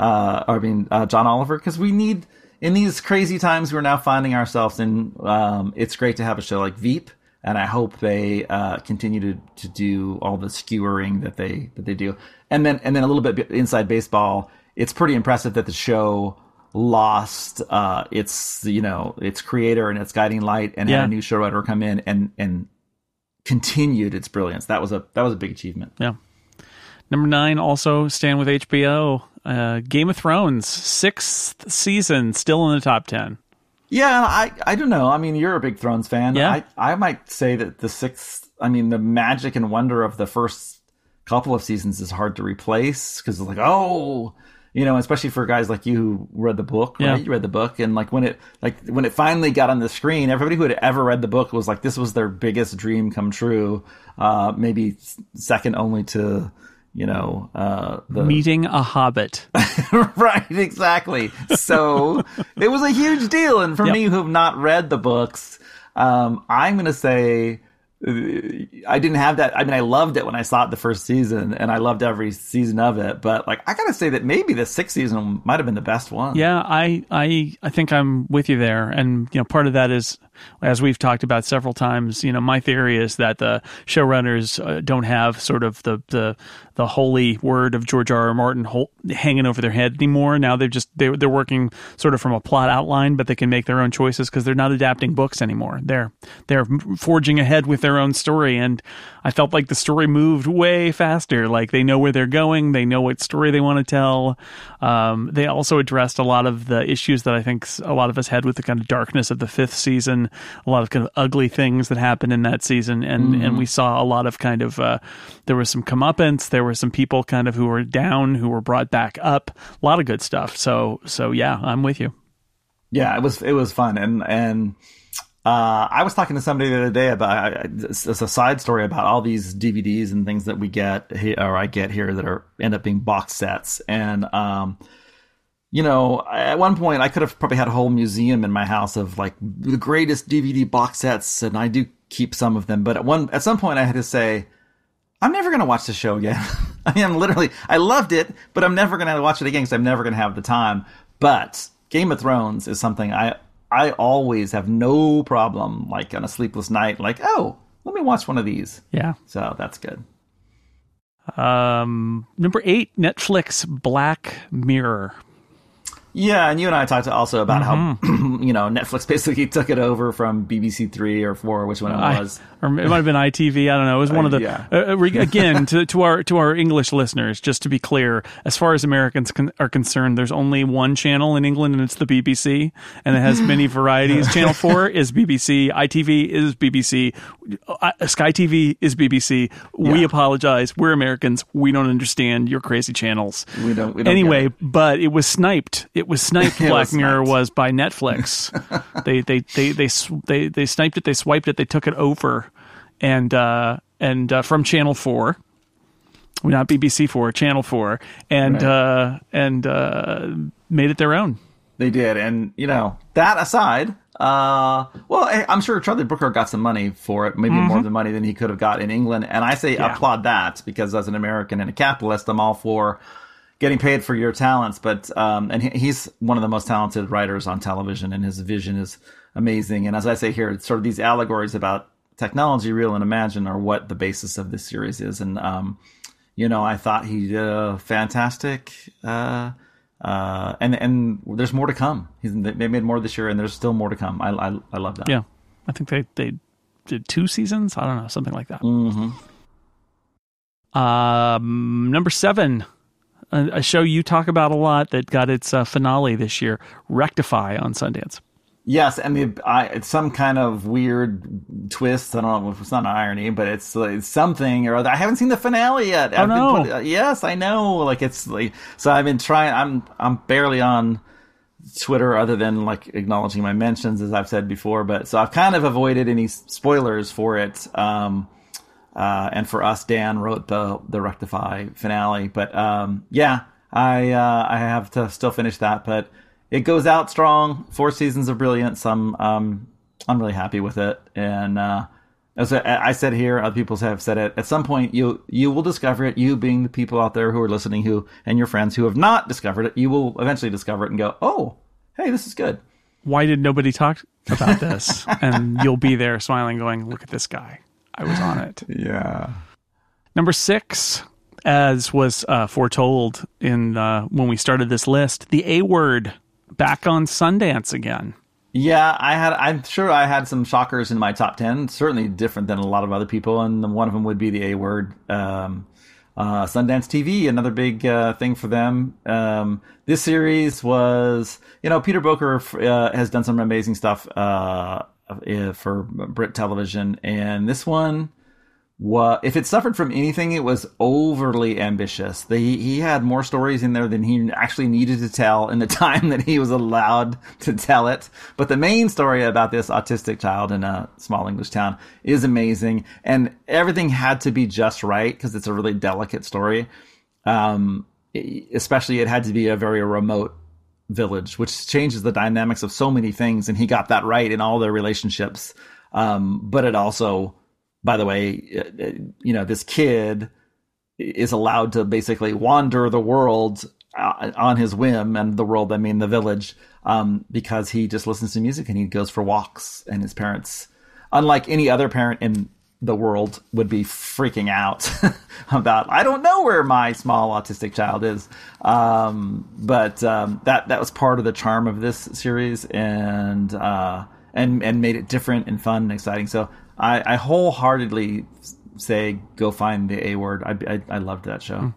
Speaker 2: Oliver, because we need. In these crazy times we're now finding ourselves in, it's great to have a show like Veep, and I hope they continue to do all the skewering that they do. And then a little bit inside baseball, it's pretty impressive that the show lost its creator and its guiding light and had a new showrunner come in and continued its brilliance. That was a big achievement.
Speaker 1: Yeah. Number 9, also staying with HBO. Game of Thrones, 6th season, still in the top 10.
Speaker 2: Yeah, I don't know. I mean, you're a big Thrones fan.
Speaker 1: Yeah.
Speaker 2: I might say that the magic and wonder of the first couple of seasons is hard to replace because it's like, especially for guys like you who read the book, right?
Speaker 1: Yeah.
Speaker 2: You read the book, and when it finally got on the screen, everybody who had ever read the book was like, this was their biggest dream come true. Maybe second only to.
Speaker 1: Meeting a hobbit.
Speaker 2: Right, exactly. So it was a huge deal. And for me who have not read the books, I'm going to say I didn't have that. I mean, I loved it when I saw it the first season, and I loved every season of it. But I got to say that maybe the 6th season might have been the best one.
Speaker 1: Yeah, I think I'm with you there. And, part of that is as we've talked about several times, my theory is that the showrunners don't have sort of the holy word of George R. R. Martin hanging over their head anymore. Now they're working sort of from a plot outline, but they can make their own choices because they're not adapting books anymore. They're forging ahead with their own story, and I felt like the story moved way faster. Like they know where they're going, they know what story they want to tell. They also addressed a lot of the issues that I think a lot of us had with the kind of darkness of the 5th season, a lot of kind of ugly things that happened in that season, and we saw a lot of kind of there was some comeuppance, there were some people kind of who were down who were brought back up, a lot of good stuff. So yeah, I'm with you.
Speaker 2: Yeah, it was fun, and I was talking to somebody the other day about it's a side story about all these DVDs and things that we get or I get here that end up being box sets, and at one point I could have probably had a whole museum in my house of like the greatest DVD box sets, and I do keep some of them. But at some point I had to say, I'm never going to watch the show again. I loved it, but I'm never going to watch it again because I'm never going to have the time. But Game of Thrones is something I always have no problem, like on a sleepless night, like, oh, let me watch one of these.
Speaker 1: Yeah.
Speaker 2: So that's good.
Speaker 1: Number 8, Netflix Black Mirror.
Speaker 2: Yeah, and you and I talked also about how Netflix basically took it over from BBC 3 or 4, which one it was,
Speaker 1: or it might have been ITV. I don't know. It was one of the again to our English listeners. Just to be clear, as far as Americans are concerned, there's only one channel in England, and it's the BBC, and it has many varieties. Channel 4 is BBC, ITV is BBC, Sky TV is BBC. Yeah. We apologize. We're Americans. We don't understand your crazy channels.
Speaker 2: We don't
Speaker 1: anyway, but it was sniped. It was sniped. Black Mirror was by Netflix. they sniped it. They swiped it. They took it over, and from Channel 4, not BBC 4, Channel 4, and made it their own.
Speaker 2: They did, and that aside, I'm sure Charlie Brooker got some money for it, maybe more of the money than he could have got in England, and I say applaud that, because as an American and a capitalist, I'm all for getting paid for your talents, but and he's one of the most talented writers on television, and his vision is amazing. And as I say here, it's sort of these allegories about technology, real and imagined, are what the basis of this series is. And I thought he did a fantastic. And there's more to come. They made more this year, and there's still more to come. I love that.
Speaker 1: Yeah, I think they did 2 seasons. I don't know, something like that. Number 7. A show you talk about a lot that got its finale this year, Rectify on Sundance.
Speaker 2: Yes, and it's some kind of weird twist. I don't know if it's not an irony, but it's something or other. I haven't seen the finale yet. Yes, I know. Like it's like, so I've been trying. I'm barely on Twitter other than like acknowledging my mentions, as I've said before. But so I've kind of avoided any spoilers for it. And for us, Dan wrote the Rectify finale, but I have to still finish that. But it goes out strong. 4 seasons of brilliance. I'm really happy with it. And as I said here, other people have said it. At some point, you will discover it. You being the people out there who are listening, and your friends who have not discovered it, you will eventually discover it and go, "Oh, hey, this is good."
Speaker 1: Why did nobody talk about this? And you'll be there smiling, going, "Look at this guy. I was on it."
Speaker 2: Yeah. Number
Speaker 1: 6, as was foretold in when we started this list, The A Word, back on Sundance again.
Speaker 2: Yeah, I'm sure I had some shockers in my top 10. Certainly different than a lot of other people, and one of them would be The A Word. Sundance TV, another big thing for them. This series was, Peter Booker has done some amazing stuff for Brit television, and this one, if it suffered from anything, it was overly ambitious. He had more stories in there than he actually needed to tell in the time that he was allowed to tell it. But the main story about this autistic child in a small English town is amazing, and everything had to be just right because it's a really delicate story. Especially, it had to be a very remote village, which changes the dynamics of so many things, and he got that right in all their relationships. But it also, by the way, this kid is allowed to basically wander the world on his whim, and the world, I mean the village, because he just listens to music and he goes for walks, and his parents, unlike any other parent in the world, would be freaking out about, I don't know where my small autistic child is. But that was part of the charm of this series, and made it different and fun and exciting. So I wholeheartedly say go find the A Word. I loved that show.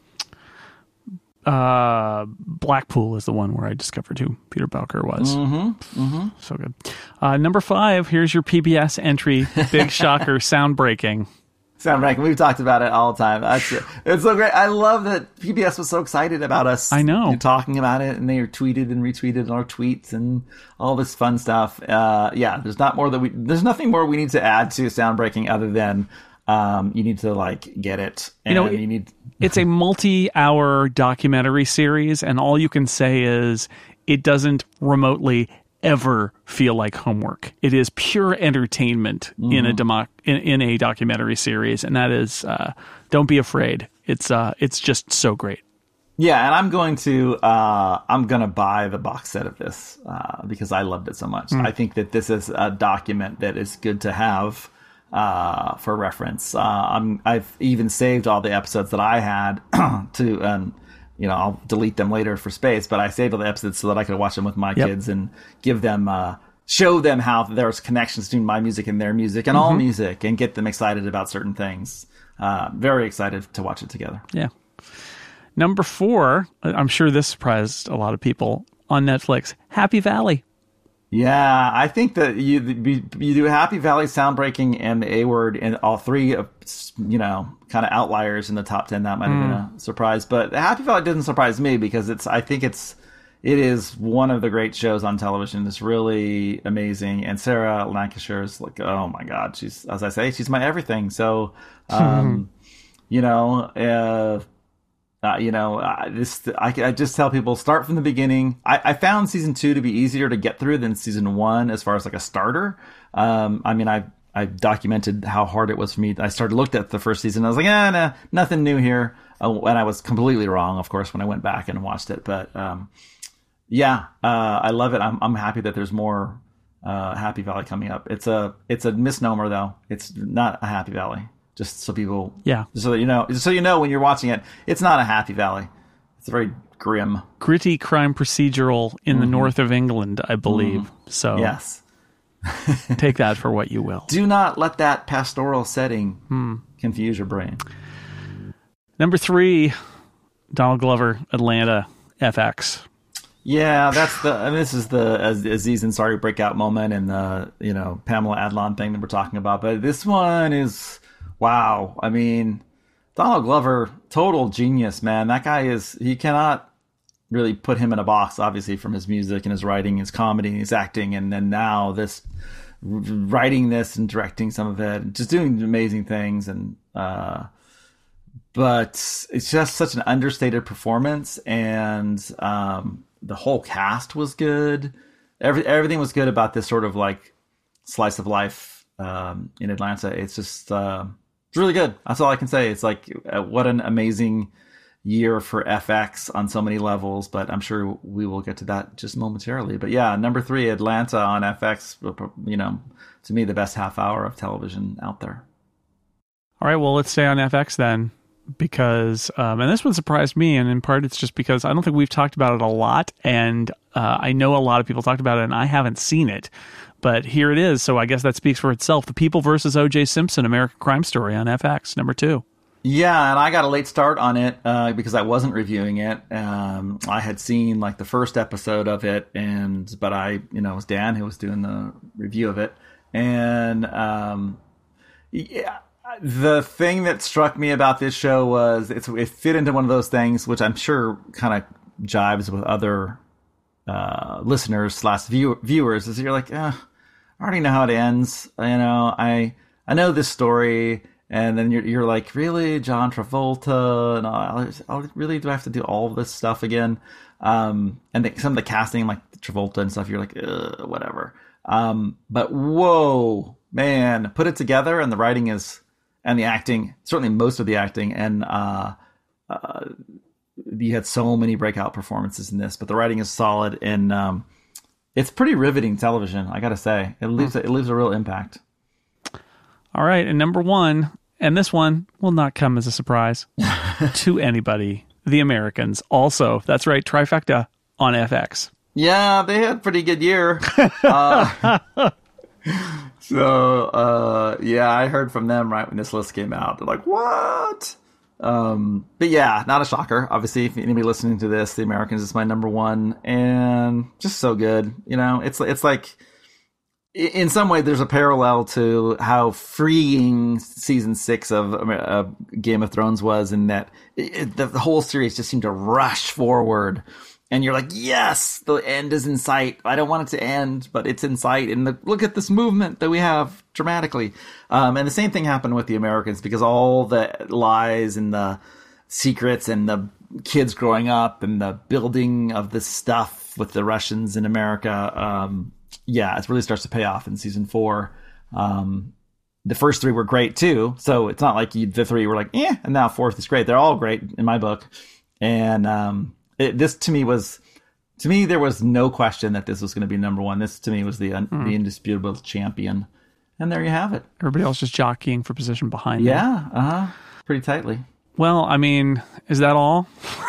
Speaker 1: Blackpool is the one where I discovered who Peter Belker was. So good. Number 5, here's your PBS entry. Big shocker, Sound Breaking.
Speaker 2: Sound Breaking. We've talked about it all the time. It's so great. I love that PBS was so excited about us.
Speaker 1: I know.
Speaker 2: Talking about it, and they tweeted and retweeted our tweets and all this fun stuff. There's nothing more we need to add to Sound Breaking other than you need to get it. And
Speaker 1: it's a multi-hour documentary series, and all you can say is it doesn't remotely ever feel like homework. It is pure entertainment in a documentary series, and that is don't be afraid. It's just so great.
Speaker 2: Yeah, and I'm going to buy the box set of this because I loved it so much. I think that this is a document that is good to have for reference. I've even saved all the episodes that I had to, I'll delete them later for space, but I saved all the episodes so that I could watch them with my kids and give them, show them how there's connections between my music and their music and all music, and get them excited about certain things. Very excited to watch it together.
Speaker 1: Yeah. Number 4, I'm sure this surprised a lot of people, on Netflix, Happy Valley.
Speaker 2: Yeah, I think that you do Happy Valley, Sound Breaking, and the A Word, and all three of, kind of outliers in the top 10. That might have been a surprise, but Happy Valley didn't surprise me because it is one of the great shows on television. It's really amazing, and Sarah Lancashire is oh my God, she's, as I say, she's my everything. So, I just tell people, start from the beginning. I found season 2 to be easier to get through than season 1 as far as a starter. I documented how hard it was for me. I looked at the first season. I was like, nah, nothing new here. And I was completely wrong, of course, when I went back and watched it. But I love it. I'm happy that there's more Happy Valley coming up. It's a misnomer though. It's not a Happy Valley. Just so people, so that you know when you're watching it, it's not a Happy Valley. It's a very
Speaker 1: gritty crime procedural in the north of England, I believe. So
Speaker 2: yes,
Speaker 1: take that for what you will.
Speaker 2: Do not let that pastoral setting confuse your brain.
Speaker 1: Number 3, Donald Glover, Atlanta, FX.
Speaker 2: Yeah, this is the Aziz Ansari breakout moment, and the Pamela Adlon thing that we're talking about. But this one is. Wow. I mean, Donald Glover, total genius, man. That guy you cannot really put him in a box, obviously, from his music and his writing, his comedy, and his acting. And then now writing this and directing some of it, and just doing amazing things. And, but it's just such an understated performance. And, the whole cast was good. Everything was good about this sort of slice of life, in Atlanta. It's just, it's really good. That's all I can say. It's what an amazing year for FX on so many levels, but I'm sure we will get to that just momentarily. But yeah, number 3, Atlanta on FX, to me, the best half hour of television out there.
Speaker 1: All right, well, let's stay on FX then, because, and this one surprised me, and in part it's just because I don't think we've talked about it a lot, and I know a lot of people talked about it, and I haven't seen it. But here it is, so I guess that speaks for itself. The People vs. O.J. Simpson, American Crime Story on FX, number 2.
Speaker 2: Yeah, and I got a late start on it because I wasn't reviewing it. I had seen the first episode of it, but it was Dan who was doing the review of it. And the thing that struck me about this show was it fit into one of those things, which I'm sure kind of jives with other listeners / viewers, is you're I already know how it ends. I know this story, and then you're like, really, John Travolta, and I'll really do I have to do all of this stuff again? And some of the casting, like Travolta and stuff, you're like, whatever. But whoa, man, put it together, and the writing and the acting, certainly most of the acting, and you had so many breakout performances in this, but the writing is solid, and it's pretty riveting television, I gotta say. It leaves a real impact.
Speaker 1: All right, and number one, and this one will not come as a surprise to anybody. The Americans. Also, that's right, trifecta on FX.
Speaker 2: Yeah, they had a pretty good year. Yeah, I heard from them right when this list came out. They're like, what? But yeah, not a shocker. Obviously, if anybody listening to this, The Americans is my number one, and just so good. You know, it's like, in some way, there's a parallel to how freeing season 6 of Game of Thrones was, in that the whole series just seemed to rush forward. And you're like, yes, the end is in sight. I don't want it to end, but it's in sight. And look at this movement that we have dramatically. And the same thing happened with The Americans, because all the lies and the secrets and the kids growing up and the building of this stuff with the Russians in America, it really starts to pay off in season 4. The first 3 were great too. So it's not like the 3 were like, and now 4th is great. They're all great in my book. And, this to me, there was no question that this was going to be number one. This to me was the indisputable champion, and there you have it.
Speaker 1: Everybody else just jockeying for position behind them.
Speaker 2: Yeah, pretty tightly.
Speaker 1: Well, I mean, is that all?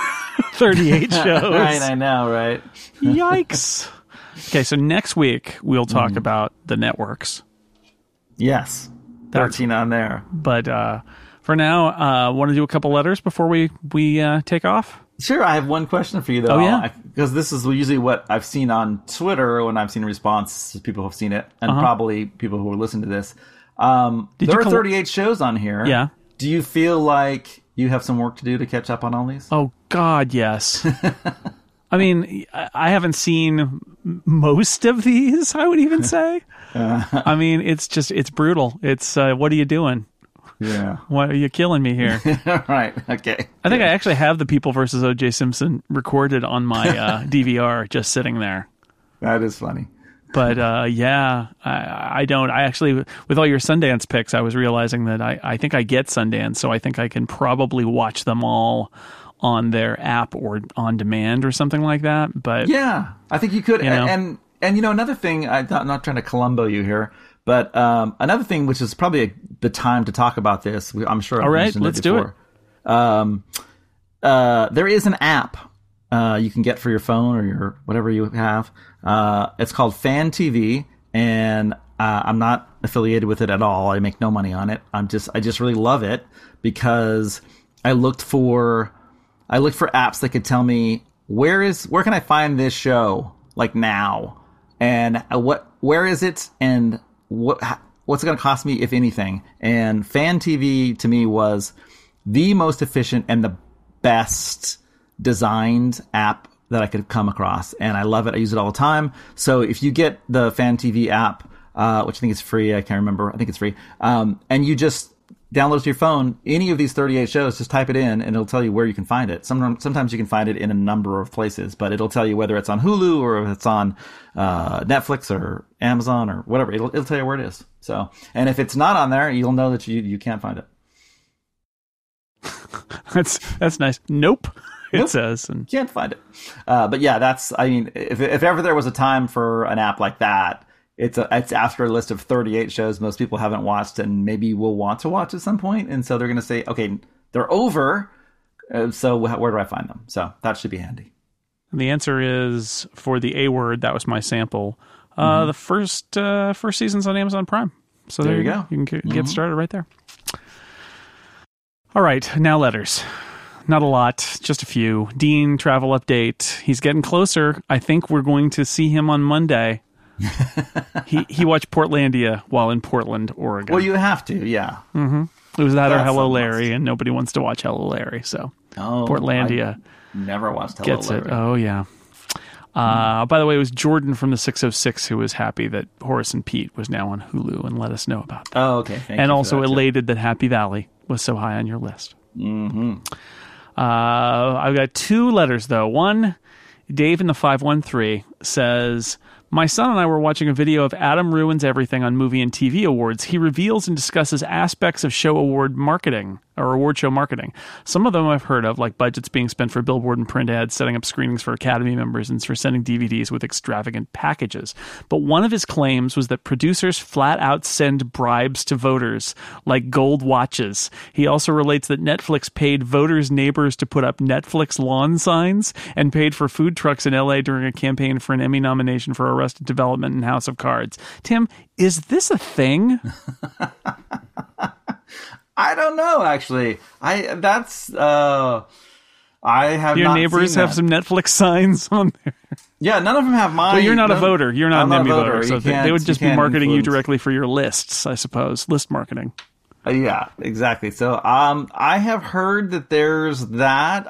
Speaker 1: 38 shows.
Speaker 2: Right, I know, right?
Speaker 1: Yikes. Okay, so next week we'll talk about the networks.
Speaker 2: Yes, 13 on there.
Speaker 1: But for now, want to do a couple letters before we take off?
Speaker 2: Sure, I have one question for you, though.
Speaker 1: Oh, yeah?
Speaker 2: Because this is usually what I've seen on Twitter when I've seen responses. People have seen it, and probably people who are listening to this. There are 38 shows on here.
Speaker 1: Yeah.
Speaker 2: Do you feel like you have some work to do to catch up on all these?
Speaker 1: Oh, God, yes. I mean, I haven't seen most of these, I would even say. I mean, it's brutal. It's, what are you doing?
Speaker 2: Yeah.
Speaker 1: Why are you killing me here?
Speaker 2: Right. Okay.
Speaker 1: I think I actually have the People versus O.J. Simpson recorded on my DVR, just sitting there.
Speaker 2: That is funny.
Speaker 1: But I don't. I actually, with all your Sundance picks, I was realizing that I think I get Sundance, so I think I can probably watch them all on their app or on demand or something like that. But
Speaker 2: yeah, I think you could.
Speaker 1: You know.
Speaker 2: And another thing, I'm not trying to Columbo you here. But another thing, which is probably the time to talk about this, I'm sure.
Speaker 1: All right, let's do it.
Speaker 2: There is an app you can get for your phone or your whatever you have. It's called Fan TV, and I'm not affiliated with it at all. I make no money on it. I just really love it because I looked for apps that could tell me where can I find this show like now, and where is it, and what's it going to cost me, if anything. And Fan TV to me was the most efficient and the best designed app that I could come across, and I love it. I use it all the time. So if you get the Fan TV app, which I think is free, I can't remember, I think it's free, and you just download it to your phone, any of these 38 shows, just type it in and it'll tell you where you can find it. Sometimes you can find it in a number of places, but it'll tell you whether it's on Hulu or if it's on Netflix or Amazon or whatever. It'll tell you where it is. So, and if it's not on there, you'll know that you can't find it.
Speaker 1: That's nice. Nope. It says, and
Speaker 2: can't find it. But yeah, if ever there was a time for an app like that, it's after a list of 38 shows most people haven't watched and maybe will want to watch at some point. And so they're going to say, okay, they're over. So where do I find them? So that should be handy.
Speaker 1: And the answer is, for the A Word, that was my sample. The first season's on Amazon Prime. So there you go. You can get started right there. All right, now letters. Not a lot, just a few. Dean, travel update. He's getting closer. I think we're going to see him on Monday. He watched Portlandia while in Portland, Oregon.
Speaker 2: Well, you have to, yeah.
Speaker 1: Mm-hmm. It was that or Hello Larry, and nobody wants to watch Hello Larry, so Portlandia.
Speaker 2: I never watched Hello
Speaker 1: gets
Speaker 2: Larry.
Speaker 1: It. Oh, yeah. By the way, it was Jordan from the 606 who was happy that Horace and Pete was now on Hulu and let us know about it.
Speaker 2: Oh, okay. Thank
Speaker 1: and
Speaker 2: you
Speaker 1: also
Speaker 2: that,
Speaker 1: elated that Happy Valley was so high on your list.
Speaker 2: Mm-hmm.
Speaker 1: I've got 2 letters, though. One, Dave in the 513 says, my son and I were watching a video of Adam Ruins Everything on Movie and TV Awards. He reveals and discusses aspects of show award marketing. or award show marketing. Some of them I've heard of, like budgets being spent for billboard and print ads, setting up screenings for Academy members, and for sending DVDs with extravagant packages. But one of his claims was that producers flat out send bribes to voters, like gold watches. He also relates that Netflix paid voters' neighbors to put up Netflix lawn signs and paid for food trucks in LA during a campaign for an Emmy nomination for Arrested Development and House of Cards. Tim, is this a thing?
Speaker 2: I don't know, actually. I have
Speaker 1: Your
Speaker 2: not
Speaker 1: neighbors
Speaker 2: seen
Speaker 1: have
Speaker 2: that.
Speaker 1: some Netflix signs on there.
Speaker 2: Yeah, none of them have mine.
Speaker 1: Well, you're not a voter. You're not an
Speaker 2: I'm
Speaker 1: Emmy
Speaker 2: not a
Speaker 1: voter. So
Speaker 2: You
Speaker 1: they would
Speaker 2: can't-
Speaker 1: just
Speaker 2: you
Speaker 1: be
Speaker 2: can't
Speaker 1: marketing you
Speaker 2: influence.
Speaker 1: directly for your lists, I suppose. List marketing.
Speaker 2: Yeah, exactly. So, I have heard that there's that.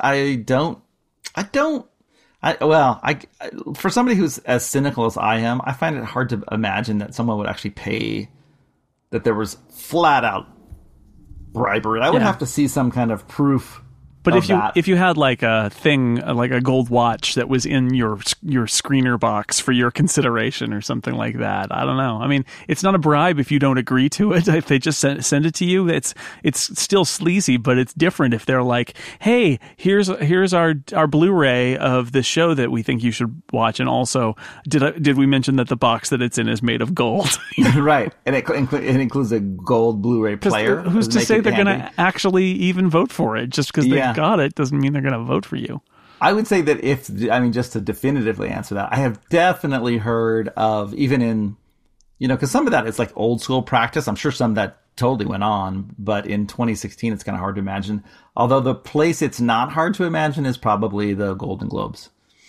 Speaker 2: For somebody who's as cynical as I am, I find it hard to imagine that someone would actually pay, that there was flat out bribery. I would
Speaker 1: Yeah.
Speaker 2: have to see some kind of proof.
Speaker 1: But
Speaker 2: of that.
Speaker 1: if you had like a thing, like a gold watch that was in your screener box for your consideration or something like that, I don't know. I mean, it's not a bribe if you don't agree to it. If they just send it to you, it's still sleazy, but it's different if they're like, hey, here's our Blu-ray of the show that we think you should watch, and also did we mention that the box that it's in is made of gold?
Speaker 2: Right, and it includes a gold Bluray player.
Speaker 1: Who's to
Speaker 2: make
Speaker 1: say
Speaker 2: it
Speaker 1: they're going
Speaker 2: handy.
Speaker 1: to actually even vote for it? Just because they
Speaker 2: Yeah.
Speaker 1: got it doesn't mean they're going to vote for you.
Speaker 2: I would say that just to definitively answer that, I have definitely heard of, even in, because some of that is like old school practice. I'm sure some of that totally went on, but in 2016, it's kind of hard to imagine. Although the place it's not hard to imagine is probably the Golden Globes.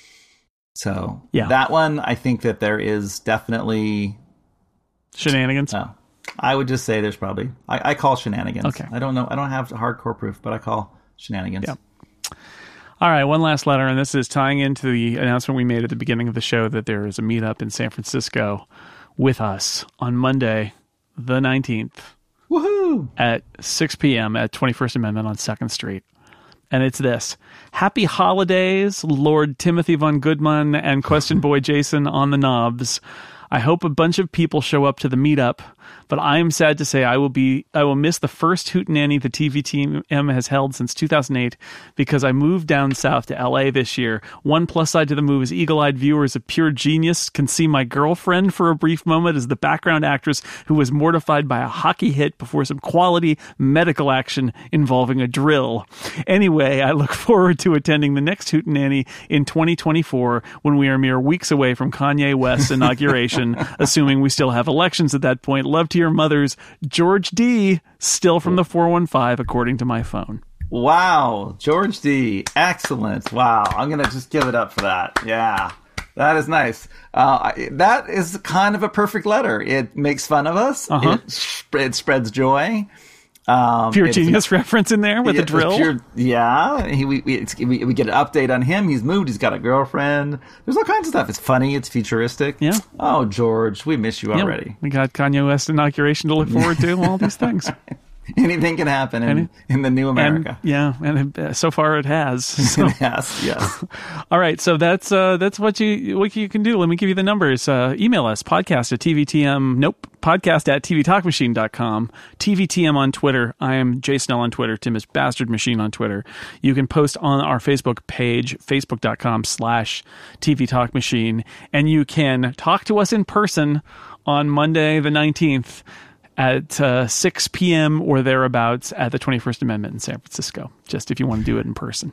Speaker 2: So
Speaker 1: yeah.
Speaker 2: That one, I think that there is definitely
Speaker 1: Shenanigans.
Speaker 2: I would just say there's probably, I call shenanigans.
Speaker 1: Okay.
Speaker 2: I don't know. I don't have hardcore proof, but I call shenanigans.
Speaker 1: Yeah. All right, one last letter, and this is tying into the announcement we made at the beginning of the show that there is a meetup in San Francisco with us on Monday, the 19th,
Speaker 2: Woohoo!
Speaker 1: at 6 p.m. at 21st Amendment on 2nd Street. And it's this. Happy holidays, Lord Timothy Von Goodman and Question Boy Jason on the knobs. I hope a bunch of people show up to the meetup, but I am sad to say I will miss the first Hootenanny the TVTM has held since 2008 because I moved down south to LA this year. One plus side to the move is eagle-eyed viewers of Pure Genius can see my girlfriend for a brief moment as the background actress who was mortified by a hockey hit before some quality medical action involving a drill. Anyway, I look forward to attending the next Hootenanny in 2024 when we are mere weeks away from Kanye West's inauguration, assuming we still have elections at that point. Love to your mother's George D. Still from the 415, according to my phone.
Speaker 2: Wow, George D. Excellent. Wow, I'm going to just give it up for that. Yeah, that is nice. That is kind of a perfect letter. It makes fun of us.
Speaker 1: Uh-huh.
Speaker 2: It spreads joy.
Speaker 1: Pure Genius reference in there with the drill.
Speaker 2: We get an update on him. He's moved. He's got a girlfriend. There's all kinds of stuff. It's funny. It's futuristic.
Speaker 1: Yeah.
Speaker 2: Oh, George, we miss you
Speaker 1: Yeah,
Speaker 2: already.
Speaker 1: we got Kanye West inauguration to look forward to. All these things.
Speaker 2: Anything can happen in the new America.
Speaker 1: And so far it has. So.
Speaker 2: Yes.
Speaker 1: All right, so that's what you can do. Let me give you the numbers. Email us, podcast at tvtalkmachine.com, TVTM on Twitter. I am JSnell on Twitter. Tim is Bastard Machine on Twitter. You can post on our Facebook page, facebook.com/tvtalkmachine, and you can talk to us in person on Monday the 19th at 6 p.m. or thereabouts at the 21st Amendment in San Francisco, just if you want to do it in person.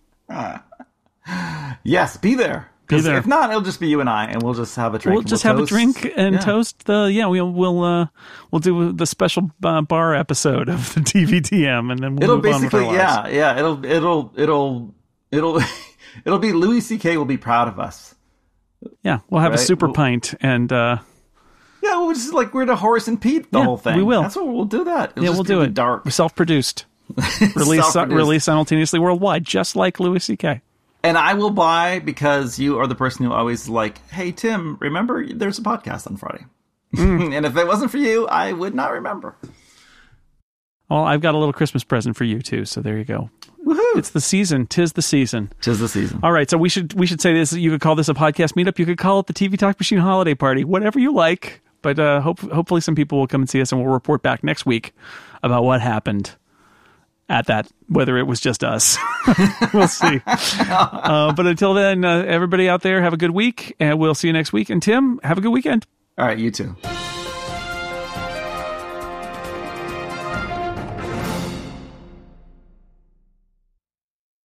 Speaker 2: Yes, be there.
Speaker 1: Be there.
Speaker 2: If not, it'll just be you and I, and we'll just have a drink.
Speaker 1: We'll just have
Speaker 2: toast.
Speaker 1: a drink and toast we'll do the special bar episode of the TVTM, and then we'll move on with our
Speaker 2: lives. It'll be Louis C.K. will be proud of us.
Speaker 1: Yeah, we'll have a super pint and
Speaker 2: yeah, we'll just we're the Horace and Pete the whole thing.
Speaker 1: We will.
Speaker 2: That's what we'll do. That
Speaker 1: we'll do it.
Speaker 2: Dark,
Speaker 1: self-produced, released simultaneously worldwide, just like Louis C.K.
Speaker 2: And I will buy because you are the person who always hey Tim, remember there's a podcast on Friday. And if it wasn't for you, I would not remember.
Speaker 1: Well, I've got a little Christmas present for you too, so there you go.
Speaker 2: Woohoo!
Speaker 1: It's the season. 'Tis the season.
Speaker 2: 'Tis the season.
Speaker 1: All right, so we should say this. You could call this a podcast meetup. You could call it the TV Talk Machine holiday party. Whatever you like. But hopefully some people will come and see us, and we'll report back next week about what happened at that, whether it was just us. We'll see. But until then, everybody out there, have a good week, and we'll see you next week. And Tim, have a good weekend.
Speaker 2: All right, you too.